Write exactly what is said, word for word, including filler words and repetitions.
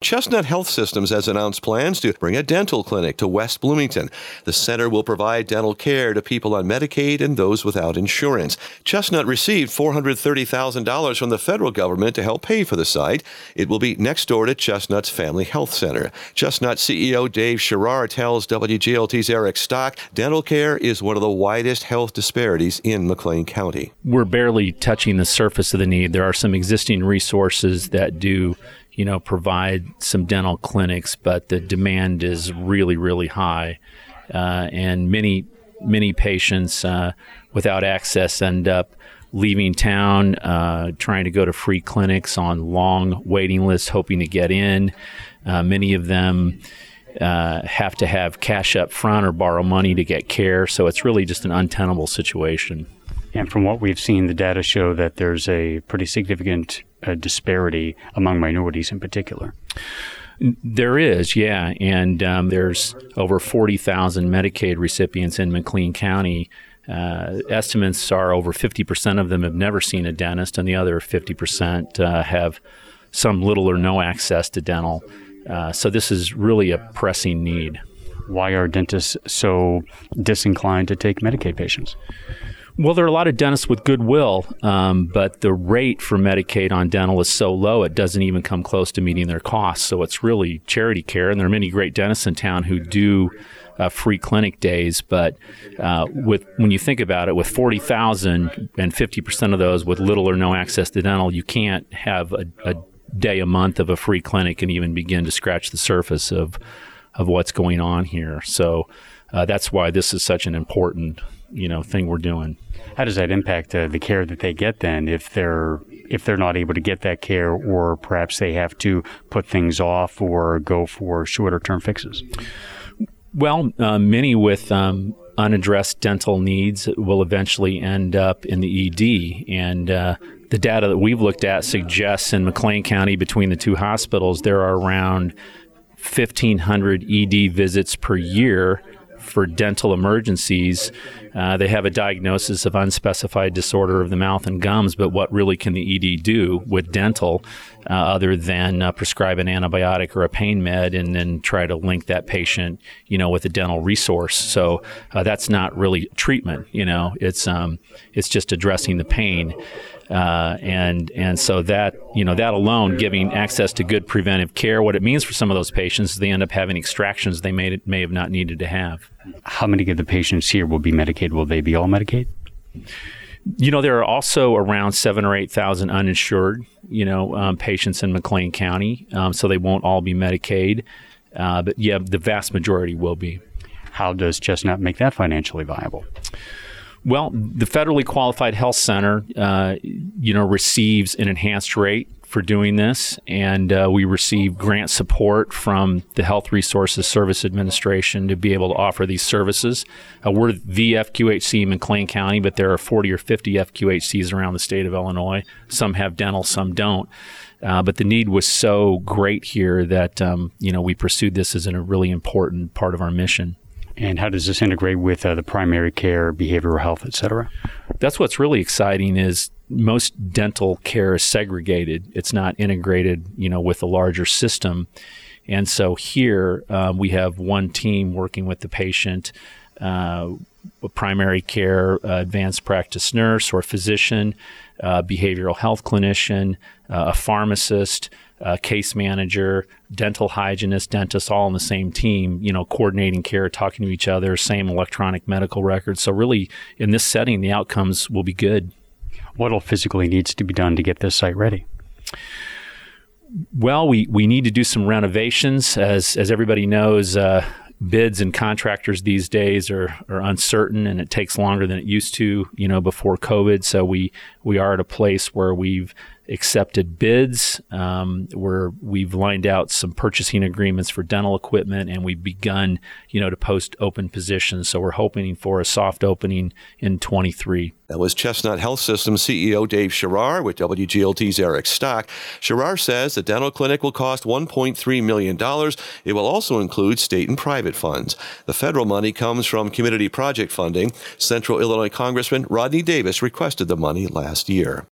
Chestnut Health Systems has announced plans to bring a dental clinic to West Bloomington. The center will provide dental care to people on Medicaid and those without insurance. Chestnut received four hundred thirty thousand dollars from the federal government to help pay for the site. It will be next door to Chestnut's Family Health Center. Chestnut C E O Dave Sherrar tells W G L T's Eric Stock dental care is one of the widest health disparities in McLean County. We're barely touching the surface of the need. There are some existing resources that do, you know, provide some dental clinics, but the demand is really, really high. Uh, and many, many patients uh, without access end up leaving town, uh, trying to go to free clinics on long waiting lists, hoping to get in. Uh, many of them uh, have to have cash up front or borrow money to get care. So it's really just an untenable situation. And from what we've seen, the data show that there's a pretty significant uh, disparity among minorities in particular. There is, yeah. And um, there's over forty thousand Medicaid recipients in McLean County. Uh, estimates are over fifty percent of them have never seen a dentist, and the other fifty percent uh, have some little or no access to dental. Uh, so this is really a pressing need. Why are dentists so disinclined to take Medicaid patients? Well, there are a lot of dentists with goodwill, um, but the rate for Medicaid on dental is so low it doesn't even come close to meeting their costs. So it's really charity care, and there are many great dentists in town who do uh, free clinic days. But uh, with when you think about it, with forty thousand and fifty percent of those with little or no access to dental, you can't have a, a day a month of a free clinic and even begin to scratch the surface of of what's going on here. So uh, that's why this is such an important, you know, thing we're doing. How does that impact uh, the care that they get then if they're if they're not able to get that care, or perhaps they have to put things off or go for shorter term fixes? Well, uh, many with um, unaddressed dental needs will eventually end up in the E D, and uh, the data that we've looked at suggests in McLean County between the two hospitals there are around fifteen hundred E D visits per year for dental emergencies. Uh, they have a diagnosis of unspecified disorder of the mouth and gums, but what really can the E D do with dental uh, other than uh, prescribe an antibiotic or a pain med and then try to link that patient, you know, with a dental resource? So uh, that's not really treatment, you know, it's um, it's just addressing the pain. Uh, and and so that, you know, that alone, giving access to good preventive care, what it means for some of those patients is they end up having extractions they may may have not needed to have. How many of the patients here will be Medicaid? Will they be all Medicaid? You know, there are also around seven or eight thousand uninsured, you know, um, patients in McLean County, um, so they won't all be Medicaid. Uh, but yeah, the vast majority will be. How does Chestnut make that financially viable? Well, the federally qualified health center, uh, you know, receives an enhanced rate for doing this, and uh, we receive grant support from the Health Resources Service Administration to be able to offer these services. Uh, we're the F Q H C in McLean County, but there are forty or fifty F Q H Cs around the state of Illinois. Some have dental, some don't. Uh, but the need was so great here that, um, you know, we pursued this as a really important part of our mission. And how does this integrate with uh, the primary care, behavioral health, et cetera? That's what's really exciting is most dental care is segregated. It's not integrated, you know, with a larger system. And so here um, we have one team working with the patient, uh, a primary care, uh, advanced practice nurse or physician, uh, behavioral health clinician, uh, a pharmacist, Uh, case manager, dental hygienist, dentist, all on the same team, you know, coordinating care, talking to each other, same electronic medical records. So really, in this setting, the outcomes will be good. What all physically needs to be done to get this site ready? Well, we, we need to do some renovations. As as everybody knows, uh, bids and contractors these days are, are uncertain, and it takes longer than it used to, you know, before COVID. So we, we are at a place where we've accepted bids, um, where we've lined out some purchasing agreements for dental equipment, and we've begun, you know, to post open positions. So we're hoping for a soft opening in twenty-three. That was Chestnut Health Systems C E O Dave Sherrar with W G L T's Eric Stock. Sherrar says the dental clinic will cost one point three million dollars. It will also include state and private funds. The federal money comes from community project funding. Central Illinois Congressman Rodney Davis requested the money last year.